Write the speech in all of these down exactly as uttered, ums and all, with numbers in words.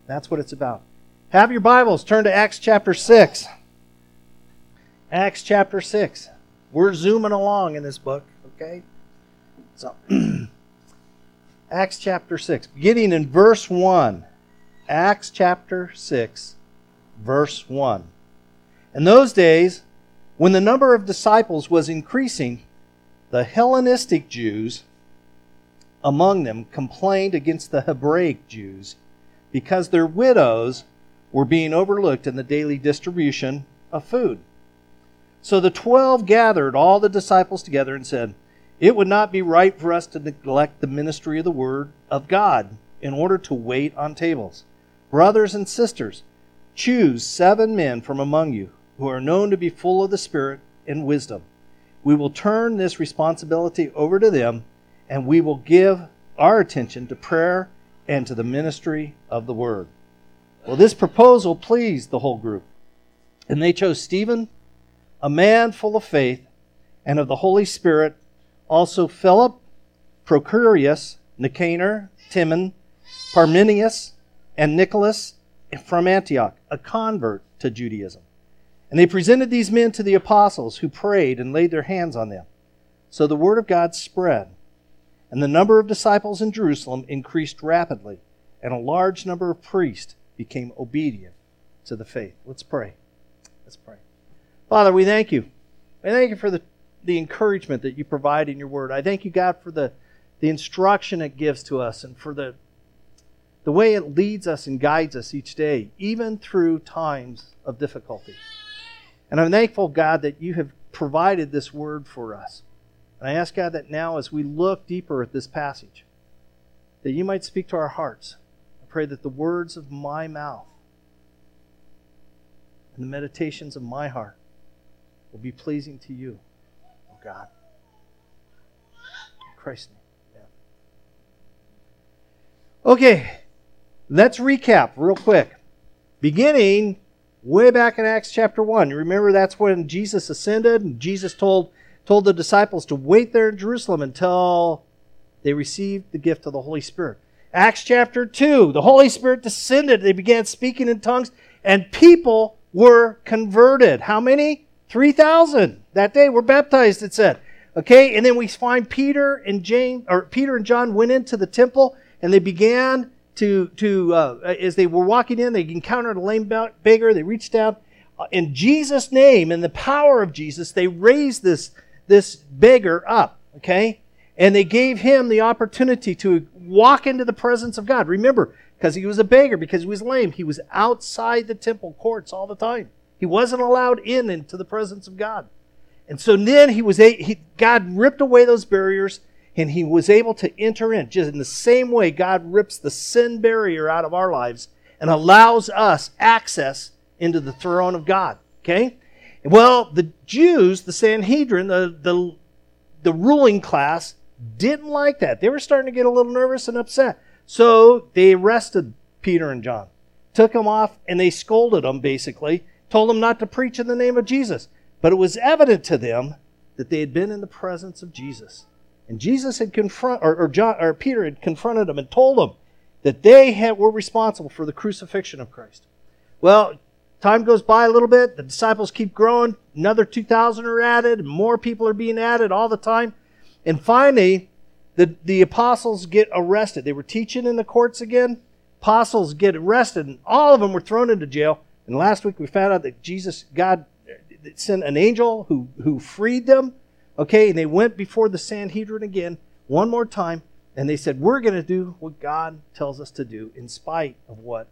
That's what it's about. Have your Bibles. Turn to Acts chapter six. Acts chapter six. We're zooming along in this book, okay? So, Acts chapter six, beginning in verse one. Acts chapter six, verse one. In those days, when the number of disciples was increasing, the Hellenistic Jews among them complained against the Hebraic Jews because their widows were being overlooked in the daily distribution of food. So the twelve gathered all the disciples together and said, "It would not be right for us to neglect the ministry of the Word of God in order to wait on tables. Brothers and sisters, choose seven men from among you who are known to be full of the Spirit and wisdom. We will turn this responsibility over to them, and we will give our attention to prayer and to the ministry of the Word." Well, this proposal pleased the whole group, and they chose Stephen, a man full of faith and of the Holy Spirit, also Philip, Procurius, Nicanor, Timon, Parmenius, and Nicholas from Antioch, a convert to Judaism. And they presented these men to the apostles, who prayed and laid their hands on them. So the word of God spread, and the number of disciples in Jerusalem increased rapidly, and a large number of priests became obedient to the faith. Let's pray. Let's pray. Father, we thank you. I thank you for the, the encouragement that you provide in your word. I thank you, God, for the, the instruction it gives to us and for the, the way it leads us and guides us each day, even through times of difficulty. And I'm thankful, God, that you have provided this word for us. And I ask, God, that now as we look deeper at this passage, that you might speak to our hearts. I pray that the words of my mouth and the meditations of my heart will be pleasing to you, oh God. In Christ's name. Yeah. Okay, let's recap real quick. Beginning way back in Acts chapter one. You remember that's when Jesus ascended, and Jesus told, told the disciples to wait there in Jerusalem until they received the gift of the Holy Spirit. Acts chapter two, the Holy Spirit descended. They began speaking in tongues, and people were converted. How many? three thousand that day were baptized, it said. Okay, and then we find Peter and James, or Peter and John went into the temple, and they began to, to uh, as they were walking in, they encountered a lame beggar. They reached out uh, in Jesus' name, in the power of Jesus, they raised this, this beggar up, okay? And they gave him the opportunity to walk into the presence of God. Remember, because he was a beggar, because he was lame, he was outside the temple courts all the time. He wasn't allowed in into the presence of God. And so then he was a, he, God ripped away those barriers, and he was able to enter in. Just in the same way God rips the sin barrier out of our lives and allows us access into the throne of God. Okay? Well, the Jews, the Sanhedrin, the, the, the ruling class, didn't like that. They were starting to get a little nervous and upset. So they arrested Peter and John, took them off, and they scolded them, basically, told them not to preach in the name of Jesus. But it was evident to them that they had been in the presence of Jesus. And Jesus had confront, or, or, John, or Peter had confronted them and told them that they had, were responsible for the crucifixion of Christ. Well, time goes by a little bit. The disciples keep growing. Another two thousand are added. And more people are being added all the time. And finally, the, the apostles get arrested. They were teaching in the courts again. Apostles get arrested, and all of them were thrown into jail. And last week we found out that Jesus, God sent an angel who, who freed them. Okay, and they went before the Sanhedrin again one more time, and they said, we're going to do what God tells us to do in spite of what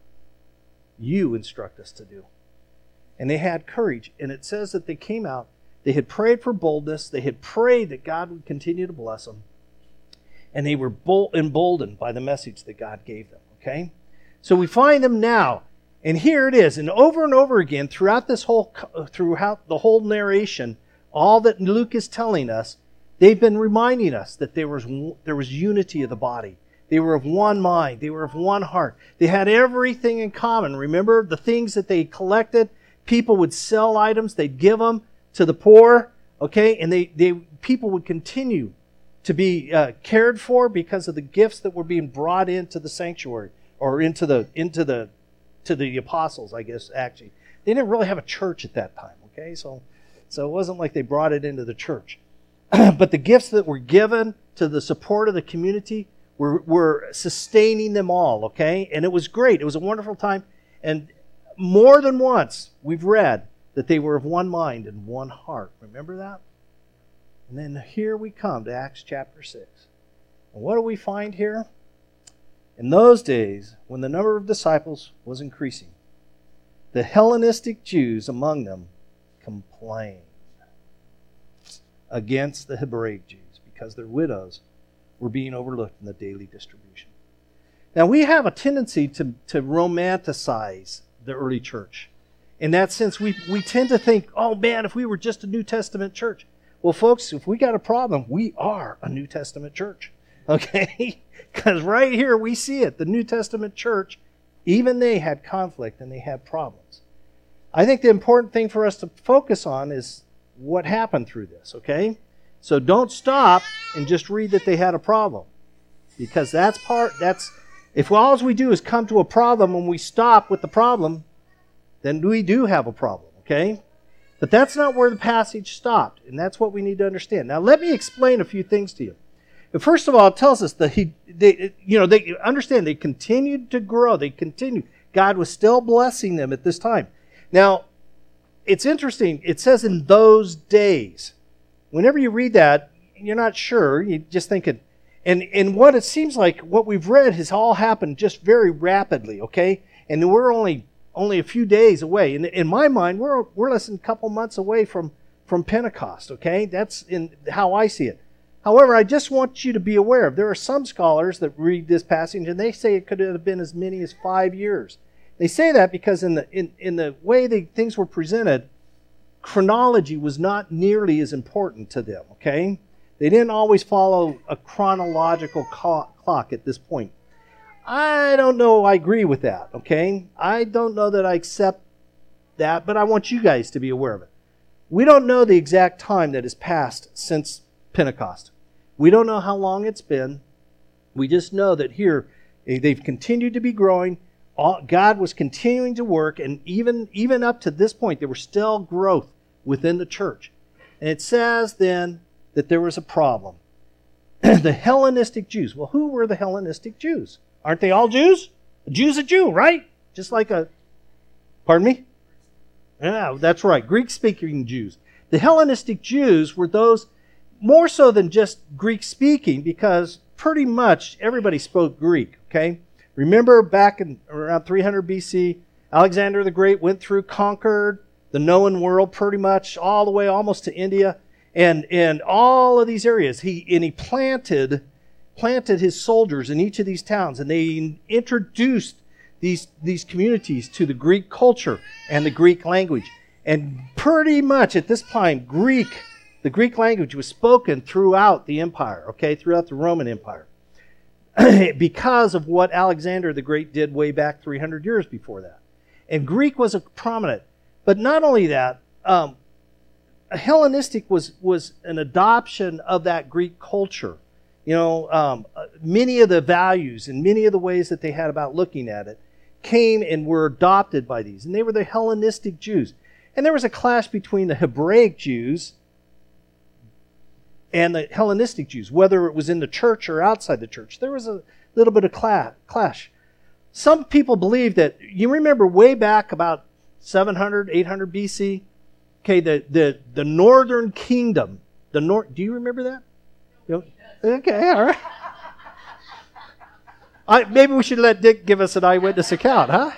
you instruct us to do. And they had courage. And it says that they came out, they had prayed for boldness, they had prayed that God would continue to bless them, and they were bold, emboldened by the message that God gave them. Okay? So we find them now. And here it is, and over and over again throughout this whole, throughout the whole narration, all that Luke is telling us, they've been reminding us that there was there was unity of the body. They were of one mind. They were of one heart. They had everything in common. Remember the things that they collected? People would sell items. They'd give them to the poor. Okay, and they they people would continue to be uh, cared for because of the gifts that were being brought into the sanctuary or into the into the to the apostles, I guess, actually. They didn't really have a church at that time, okay? So, so it wasn't like they brought it into the church. But the gifts that were given to the support of the community were, were sustaining them all, okay? And it was great. It was a wonderful time. And more than once, we've read that they were of one mind and one heart. Remember that? And then here we come to Acts chapter six. And what do we find here? In those days, when the number of disciples was increasing, the Hellenistic Jews among them complained against the Hebraic Jews because their widows were being overlooked in the daily distribution. Now, we have a tendency to, to romanticize the early church. In that sense, we, we tend to think, oh man, if we were just a New Testament church. Well, folks, if we got a problem, we are a New Testament church. Okay? Because right here we see it. The New Testament church, even they had conflict and they had problems. I think the important thing for us to focus on is what happened through this, okay? So don't stop and just read that they had a problem. Because that's part, that's, if all we do is come to a problem and we stop with the problem, then we do have a problem, okay? But that's not where the passage stopped, and that's what we need to understand. Now, let me explain a few things to you. First of all, it tells us that he, they, you know, they understand they continued to grow. They continued. God was still blessing them at this time. Now, it's interesting. It says in those days. Whenever you read that, you're not sure. You just think it. And and what it seems like, what we've read has all happened just very rapidly. Okay, and we're only only a few days away. In in my mind, we're we're less than a couple months away from from Pentecost. Okay, that's in how I see it. However, I just want you to be aware of, there are some scholars that read this passage and they say it could have been as many as five years. They say that because in the in, in the way the things were presented, chronology was not nearly as important to them, okay? They didn't always follow a chronological clock at this point. I don't know I agree with that, okay? I don't know that I accept that, but I want you guys to be aware of it. We don't know the exact time that has passed since Pentecost. We don't know how long it's been. We just know that here they've continued to be growing. God was continuing to work, and even, even up to this point, there was still growth within the church. And it says then that there was a problem. The Hellenistic Jews. Well, who were the Hellenistic Jews? Aren't they all Jews? A Jew's a Jew, right? Just like a... Pardon me? Yeah, that's right. Greek-speaking Jews. The Hellenistic Jews were those more so than just Greek-speaking, because pretty much everybody spoke Greek, okay? Remember back in around three hundred B C, Alexander the Great went through, conquered the known world pretty much all the way almost to India, and, and all of these areas. He and he planted planted his soldiers in each of these towns, and they introduced these, these communities to the Greek culture and the Greek language. And pretty much at this time, Greek The Greek language was spoken throughout the empire, okay, throughout the Roman Empire, because of what Alexander the Great did way back three hundred years before that. And Greek was a prominent. But not only that, um, Hellenistic was, was an adoption of that Greek culture. You know, um, many of the values and many of the ways that they had about looking at it came and were adopted by these. And they were the Hellenistic Jews. And there was a clash between the Hebraic Jews and the Hellenistic Jews, whether it was in the church or outside the church. There was a little bit of clash. Some people believe that, you remember way back about seven hundred, eight hundred B C, okay, the, the, the northern kingdom, the nor- do you remember that? You know? Okay, all right. I, maybe we should let Dick give us an eyewitness account, huh?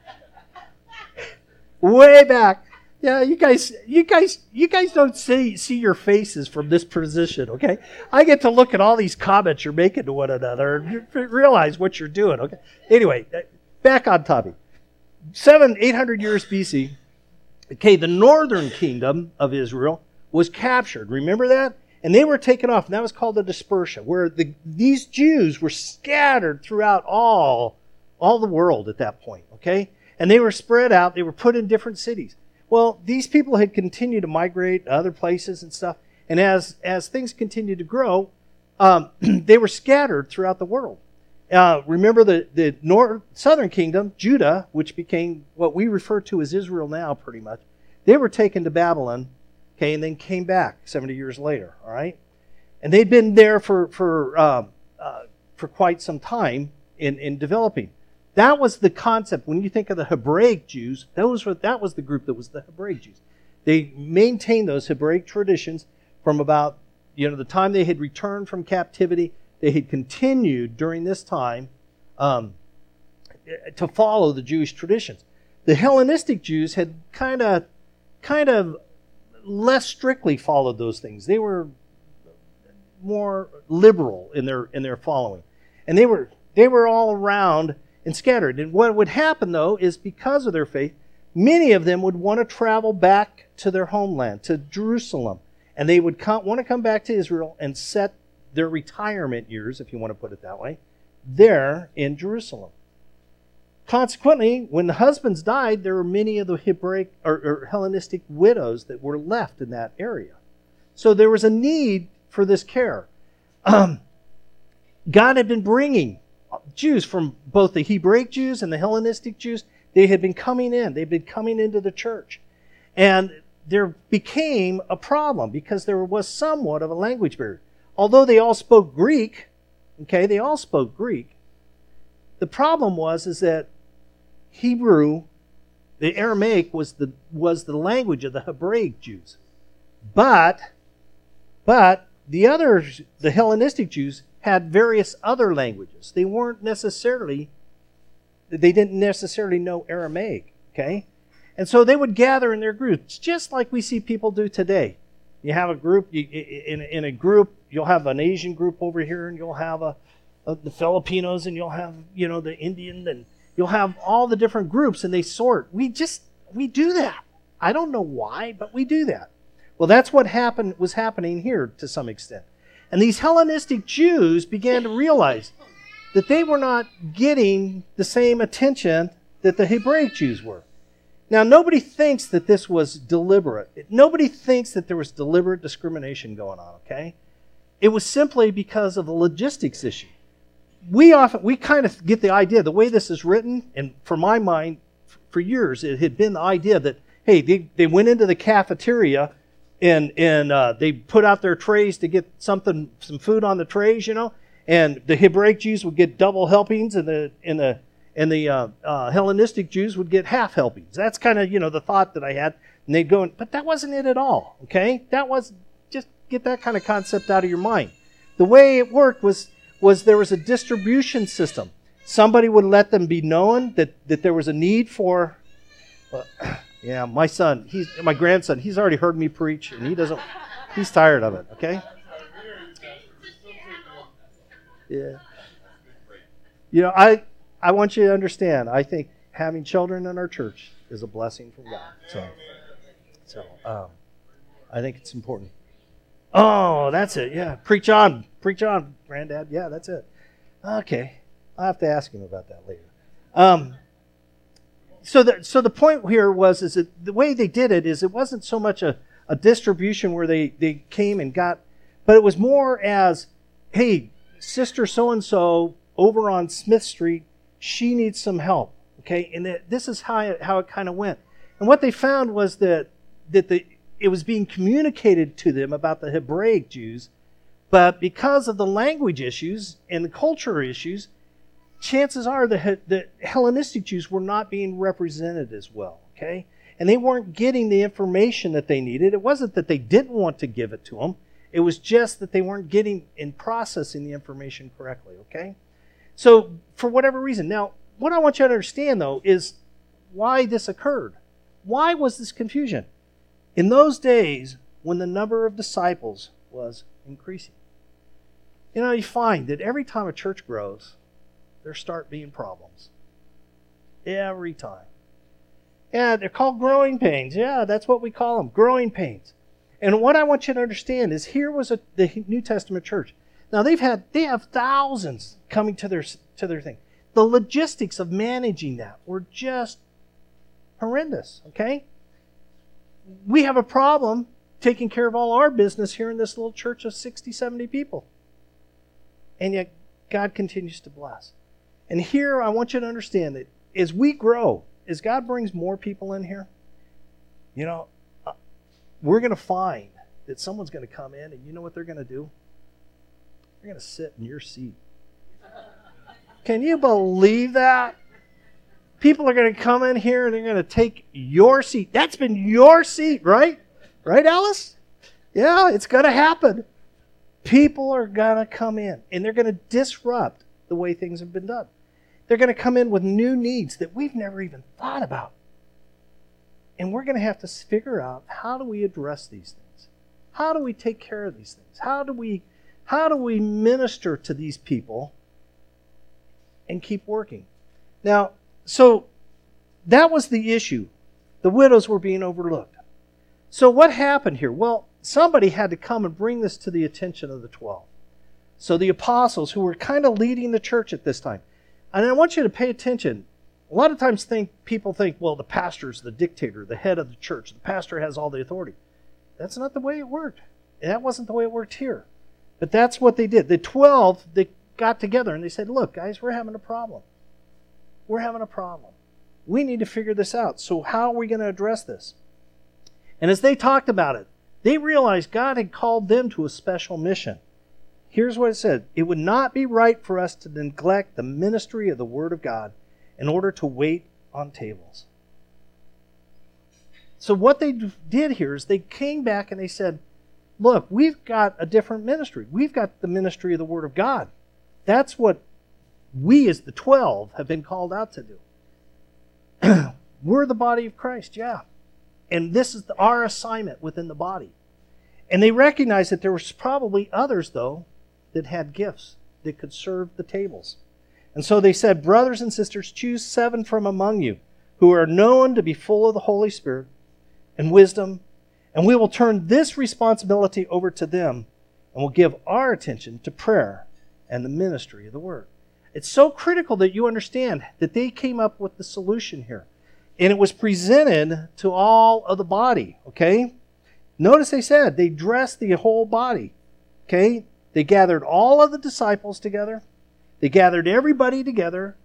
Way back. Yeah, you guys, you guys, you guys don't see see your faces from this position, okay? I get to look at all these comments you're making to one another and realize what you're doing, okay? Anyway, back on topic. Seven, eight hundred years B C, okay, the northern kingdom of Israel was captured. Remember that? And they were taken off, and that was called the dispersion, where the, these Jews were scattered throughout all, all the world at that point, okay? And they were spread out. They were put in different cities. Well, these people had continued to migrate to other places and stuff. And as, as things continued to grow, um, they were scattered throughout the world. Uh, remember the, the north, southern kingdom, Judah, which became what we refer to as Israel now pretty much, they were taken to Babylon, okay, and then came back seventy years later, all right? And they'd been there for for um, uh, for quite some time in, in developing. That was the concept. When you think of the Hebraic Jews, those were, that was the group that was the Hebraic Jews. They maintained those Hebraic traditions from about, you know, the time they had returned from captivity. They had continued during this time um, to follow the Jewish traditions. The Hellenistic Jews had kind of, kind of less strictly followed those things. They were more liberal in their in their following, and they were they were all around and scattered. And what would happen though is because of their faith, many of them would want to travel back to their homeland, to Jerusalem, and they would come, want to come back to Israel and set their retirement years, if you want to put it that way, there in Jerusalem. Consequently, when the husbands died, there were many of the Hebraic or, or Hellenistic widows that were left in that area. So there was a need for this care. Um, God had been bringing Jews from both the Hebraic Jews and the Hellenistic Jews. They had been coming in. They'd been coming into the church. And there became a problem because there was somewhat of a language barrier. Although they all spoke Greek, okay, they all spoke Greek, the problem was is that Hebrew, the Aramaic was the was the language of the Hebraic Jews. But but the others, the Hellenistic Jews, had various other languages. They weren't necessarily they didn't necessarily know Aramaic, okay? And so they would gather in their groups, just like we see people do today. You have a group, you, in, in a group, you'll have an Asian group over here, and you'll have a, a, the Filipinos, and you'll have, you know, the Indian, and you'll have all the different groups, and they sort. We just, we do that. I don't know why, but we do that. Well, that's what happened was happening here to some extent. And these Hellenistic Jews began to realize that they were not getting the same attention that the Hebraic Jews were. Now, nobody thinks that this was deliberate. Nobody thinks that there was deliberate discrimination going on, okay? It was simply because of the logistics issue. We often, we kind of get the idea, the way this is written, and for my mind, for years, it had been the idea that, hey, they, they went into the cafeteria and and uh, they put out their trays to get something, some food on the trays, you know, and the Hebraic Jews would get double helpings, and the and the and the uh, uh, Hellenistic Jews would get half helpings. That's kind of, you know, the thought that I had. And they'd go, in, but that wasn't it at all, okay? That was, just get that kind of concept out of your mind. The way it worked was, was there was a distribution system. Somebody would let them be known that, that there was a need for, uh, yeah, my son, he's my grandson, he's already heard me preach, and he doesn't, he's tired of it, okay? Yeah. You know, I... I want you to understand, I think having children in our church is a blessing from God. So, so um, I think it's important. Oh, that's it. Yeah. Preach on. Preach on, Granddad. Yeah, that's it. Okay. I'll have to ask him about that later. Um, so, the, so the point here was is that the way they did it is it wasn't so much a, a distribution where they, they came and got, but it was more as, hey, Sister so-and-so over on Smith Street, she needs some help, okay? And that, this is how it, how it kind of went. And what they found was that that the it was being communicated to them about the Hebraic Jews, but because of the language issues and the culture issues, chances are the, the Hellenistic Jews were not being represented as well, okay? And they weren't getting the information that they needed. It wasn't that they didn't want to give it to them. It was just that they weren't getting and processing the information correctly, okay? So, for whatever reason. Now, what I want you to understand, though, is why this occurred. Why was this confusion? In those days, when the number of disciples was increasing. You know, you find that every time a church grows, there start being problems. Every time. Yeah, they're called growing pains. Yeah, that's what we call them, growing pains. And what I want you to understand is here was a, the New Testament church. Now they've had they have thousands coming to their to their thing. The logistics of managing that were just horrendous, okay? We have a problem taking care of all our business here in this little church of sixty, seventy people. And yet God continues to bless. And here I want you to understand that as we grow, as God brings more people in here, you know, uh, we're going to find that someone's going to come in, and you know what they're going to do? They're going to sit in your seat. Can you believe that? People are going to come in here and they're going to take your seat. That's been your seat, right? Right, Alice? Yeah, it's going to happen. People are going to come in and they're going to disrupt the way things have been done. They're going to come in with new needs that we've never even thought about. And we're going to have to figure out, how do we address these things? How do we take care of these things? How do we, how do we minister to these people and keep working? Now, so that was the issue. The widows were being overlooked. So what happened here? Well, somebody had to come and bring this to the attention of the twelve. So the apostles, who were kind of leading the church at this time. And I want you to pay attention. A lot of times think people think, well, the pastor's the dictator, the head of the church. The pastor has all the authority. That's not the way it worked. That wasn't the way it worked here. But that's what they did. The twelve, they got together and they said, look, guys, we're having a problem. We're having a problem. We need to figure this out. So how are we going to address this? And as they talked about it, they realized God had called them to a special mission. Here's what it said. It would not be right for us to neglect the ministry of the Word of God in order to wait on tables. So what they did here is they came back and they said, look, we've got a different ministry. We've got the ministry of the Word of God. That's what we as the twelve have been called out to do. We're the body of Christ, yeah. And this is the, our assignment within the body. And they recognized that there was probably others, though, that had gifts that could serve the tables. And so they said, brothers and sisters, choose seven from among you who are known to be full of the Holy Spirit and wisdom, and we will turn this responsibility over to them, and we'll give our attention to prayer and the ministry of the Word. It's so critical that you understand that they came up with the solution here. And it was presented to all of the body, okay? Notice they said they dressed the whole body, okay? They gathered all of the disciples together. They gathered everybody together.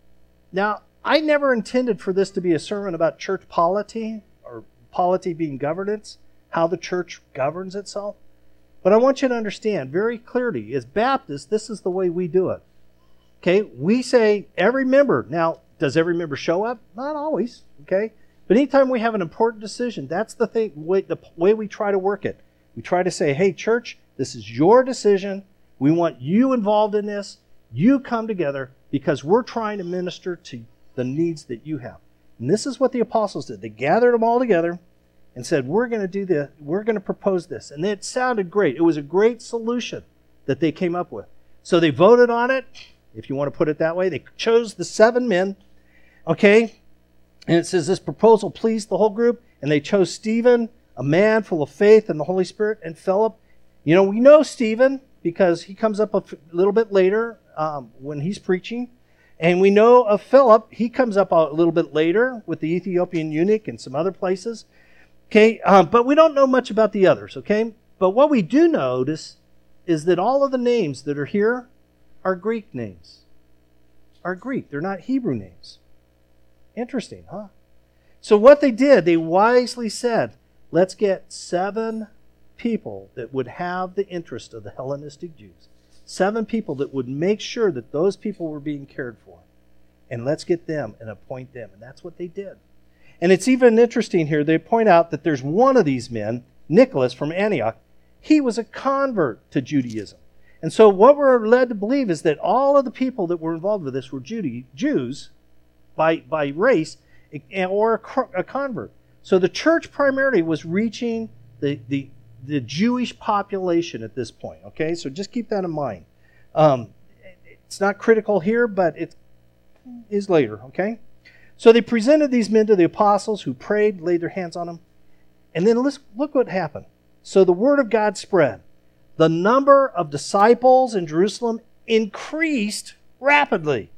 Now, I never intended for this to be a sermon about church polity, or polity being governance, how the church governs itself. But I want you to understand very clearly, as Baptists, this is the way we do it. Okay, we say every member. Now, does every member show up? Not always, okay? But anytime we have an important decision, that's the thing, way, the way we try to work it. We try to say, hey, church, this is your decision. We want you involved in this. You come together because we're trying to minister to the needs that you have. And this is what the apostles did. They gathered them all together and said, we're going to do this. We're going to propose this. And it sounded great. It was a great solution that they came up with. So they voted on it, if you want to put it that way. They chose the seven men, okay? And it says this proposal pleased the whole group, and they chose Stephen, a man full of faith and the Holy Spirit, and Philip. You know, we know Stephen because he comes up a f- little bit later um, when he's preaching. And we know of Philip, he comes up a little bit later with the Ethiopian eunuch and some other places. Okay, um, but we don't know much about the others, okay? But what we do notice is that all of the names that are here are Greek names. Are Greek. They're not Hebrew names. Interesting, huh? So what they did, they wisely said, let's get seven people that would have the interest of the Hellenistic Jews. Seven people that would make sure that those people were being cared for. And let's get them and appoint them. And that's what they did. And it's even interesting here, they point out that there's one of these men, Nicholas from Antioch. He was a convert to Judaism. And so what we're led to believe is that all of the people that were involved with this were Judy, Jews by, by race or a, a convert. So the church primarily was reaching the, the, the Jewish population at this point. Okay, so just keep that in mind. Um, it's not critical here, but it is later. Okay, so they presented these men to the apostles who prayed, laid their hands on them. And then let's look what happened. So the word of God spread. The number of disciples in Jerusalem increased rapidly,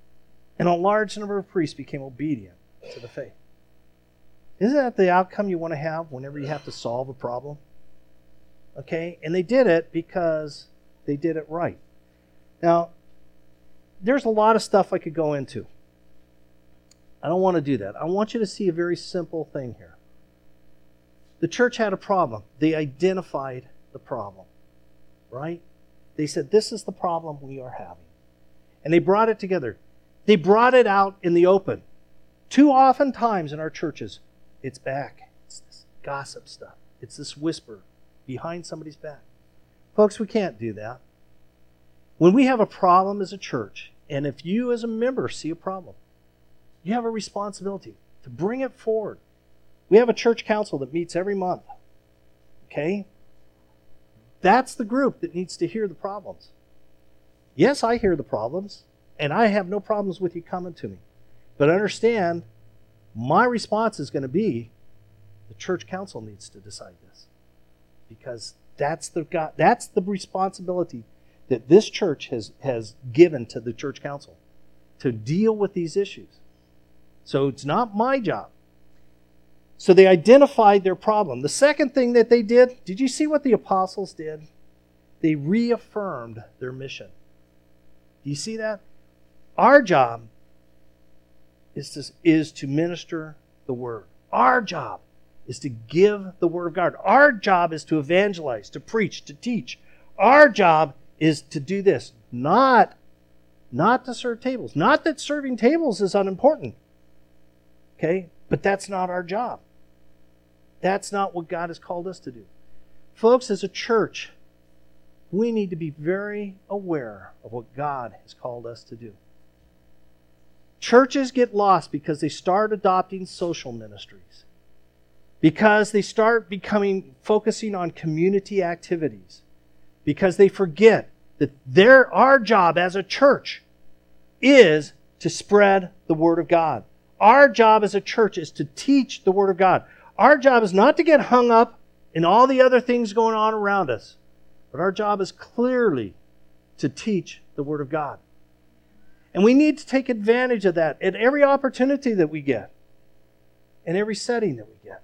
and a large number of priests became obedient to the faith. Isn't that the outcome you want to have whenever you have to solve a problem? Okay, and they did it because they did it right. Now, there's a lot of stuff I could go into. I don't want to do that. I want you to see a very simple thing here. The church had a problem. They identified the problem, right? They said, this is the problem we are having. And they brought it together. They brought it out in the open. Too often times in our churches, it's back. It's this gossip stuff. It's this whisper behind somebody's back. Folks, we can't do that. When we have a problem as a church, and if you as a member see a problem, you have a responsibility to bring it forward. We have a church council that meets every month. Okay? That's the group that needs to hear the problems. Yes, I hear the problems, and I have no problems with you coming to me. But understand, my response is going to be, the church council needs to decide this. Because that's the God, that's the responsibility that this church has, has given to the church council, to deal with these issues. So it's not my job. So they identified their problem. The second thing that they did, did you see what the apostles did? They reaffirmed their mission. Do you see that? Our job is to, is to minister the word. Our job is to give the word of God. Our job is to evangelize, to preach, to teach. Our job is to do this, not, not to serve tables. Not that serving tables is unimportant. Okay? But that's not our job. That's not what God has called us to do. Folks, as a church, we need to be very aware of what God has called us to do. Churches get lost because they start adopting social ministries. Because they start becoming, focusing on community activities. Because they forget that their, our job as a church is to spread the Word of God. Our job as a church is to teach the Word of God. Our job is not to get hung up in all the other things going on around us. But our job is clearly to teach the Word of God. And we need to take advantage of that at every opportunity that we get. In every setting that we get.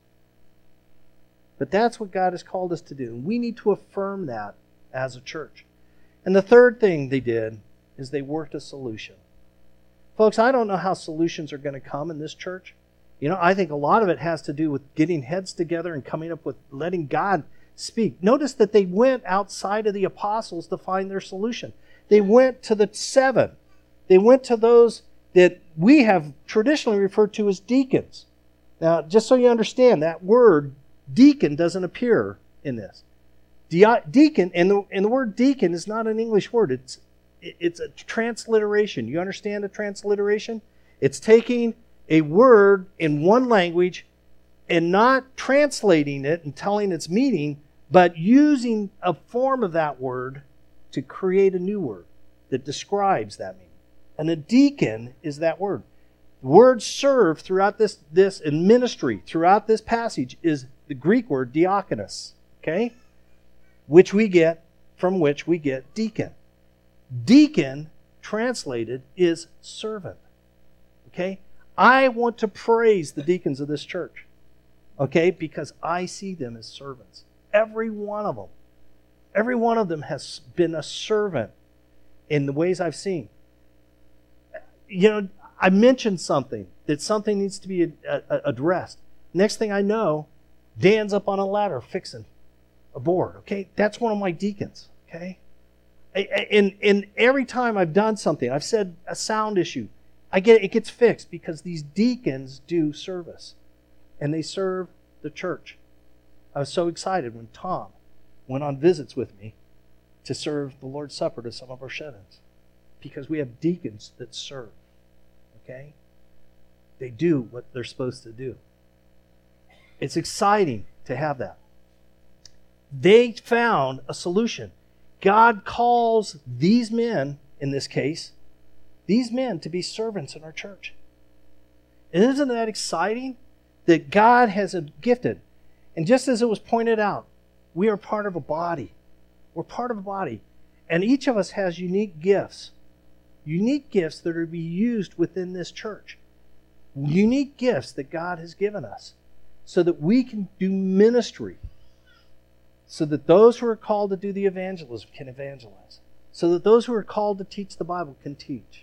But that's what God has called us to do. And we need to affirm that as a church. And the third thing they did is they worked a solution. Folks, I don't know how solutions are going to come in this church. You know, I think a lot of it has to do with getting heads together and coming up with letting God speak. Notice that they went outside of the apostles to find their solution. They went to the seven. They went to those that we have traditionally referred to as deacons. Now, just so you understand, that word deacon doesn't appear in this. De- deacon, and the, and the word deacon is not an English word. It's, it's a transliteration. You understand a transliteration? It's taking a word in one language and not translating it and telling its meaning, but using a form of that word to create a new word that describes that meaning. And a deacon is that word. The word serve throughout this, this in ministry, throughout this passage, is the Greek word diakonos, okay? Which we get, from which we get deacon. Deacon, translated, is servant, okay? I want to praise the deacons of this church, okay? Because I see them as servants. Every one of them. Every one of them has been a servant in the ways I've seen. You know, I mentioned something, that something needs to be a, a, addressed. Next thing I know, Dan's up on a ladder fixing a board, okay? That's one of my deacons, okay? And, and every time I've done something, I've said a sound issue, I get it gets fixed because these deacons do service. And they serve the church. I was so excited when Tom went on visits with me to serve the Lord's Supper to some of our shut-ins. Because we have deacons that serve. Okay? They do what they're supposed to do. It's exciting to have that. They found a solution. God calls these men, in this case, these men to be servants in our church. And isn't that exciting? That God has gifted. And just as it was pointed out, we are part of a body. We're part of a body. And each of us has unique gifts. Unique gifts that are to be used within this church. Unique gifts that God has given us. So that we can do ministry. So that those who are called to do the evangelism can evangelize. so that those who are called to teach the Bible can teach.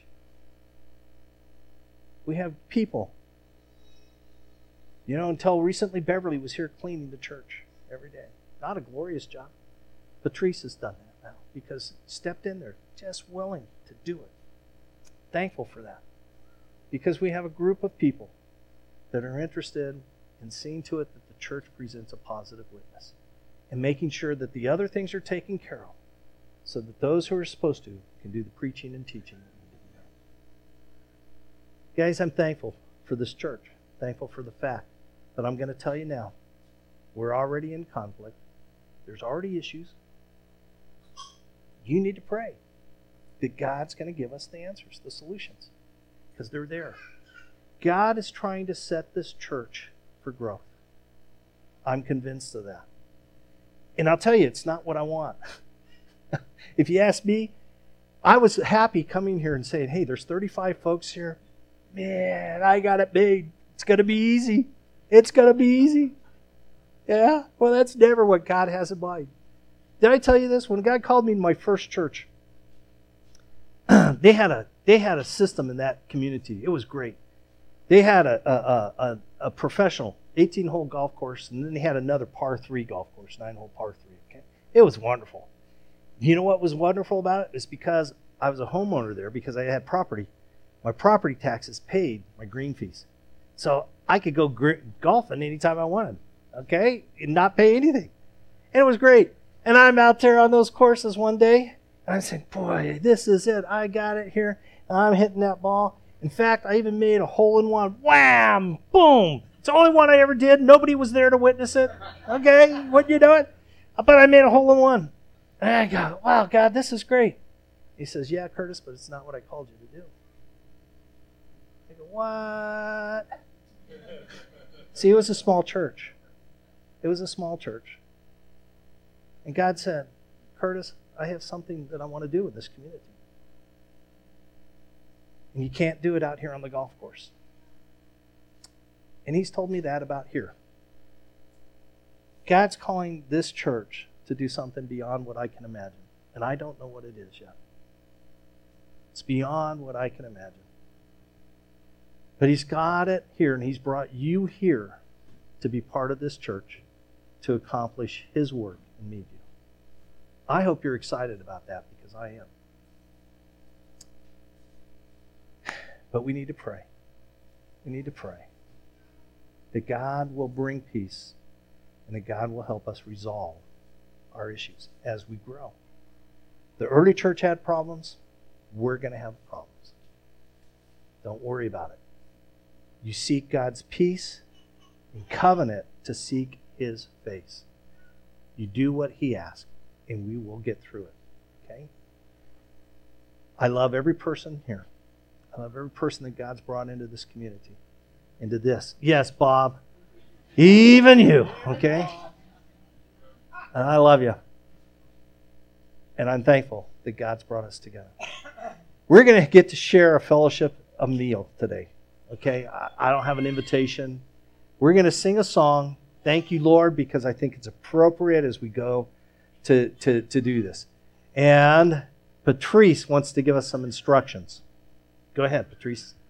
We have people. You know, until recently, Beverly was here cleaning the church every day. Not a glorious job. Patrice has done that now because he stepped in there just willing to do it. Thankful for that. Because we have a group of people that are interested in seeing to it that the church presents a positive witness and making sure that the other things are taken care of so that those who are supposed to can do the preaching and teaching. Guys, I'm thankful for this church. Thankful for the fact that I'm going to tell you now, we're already in conflict. There's already issues. You need to pray that God's going to give us the answers, the solutions, because they're there. God is trying to set this church for growth. I'm convinced of that. And I'll tell you, it's not what I want. If you ask me, I was happy coming here and saying, hey, there's thirty-five folks here. Man, I got it made. It's going to be easy. It's going to be easy. Yeah? Well, that's never what God has in mind. Did I tell you this? When God called me to my first church, they had a they had a system in that community. It was great. They had a a, a, a professional eighteen-hole golf course, and then they had another par three golf course, nine-hole par three. Okay? It was wonderful. You know what was wonderful about it? It's because I was a homeowner there because I had property. My property taxes paid my green fees. So I could go gr- golfing anytime I wanted, okay, and not pay anything. And it was great. And I'm out there on those courses one day, and I said, boy, this is it. I got it here. And I'm hitting that ball. In fact, I even made a hole-in-one. Wham! Boom! It's the only one I ever did. Nobody was there to witness it. Okay, what you doing? But I made a hole-in-one. And I go, wow, God, this is great. He says, yeah, Curtis, but it's not what I called you to do. I go, what? See, it was a small church. It was a small church. And God said, Curtis, I have something that I want to do in this community. And you can't do it out here on the golf course. And he's told me that about here. God's calling this church to do something beyond what I can imagine. And I don't know what it is yet. It's beyond what I can imagine. But he's got it here, and he's brought you here to be part of this church to accomplish his work and meet you. I hope you're excited about that because I am. But we need to pray. We need to pray that God will bring peace and that God will help us resolve our issues as we grow. The early church had problems. We're going to have problems. Don't worry about it. You seek God's peace and covenant to seek his face. You do what he asks, and we will get through it. Okay? I love every person here. I love every person that God's brought into this community, into this. Yes, Bob. Even you. Okay? And I love you. And I'm thankful that God's brought us together. We're going to get to share a fellowship, a meal today. Okay? I don't have an invitation. We're going to sing a song. Thank you, Lord, because I think it's appropriate as we go to, to, to do this. And Patrice wants to give us some instructions. Go ahead, Patrice.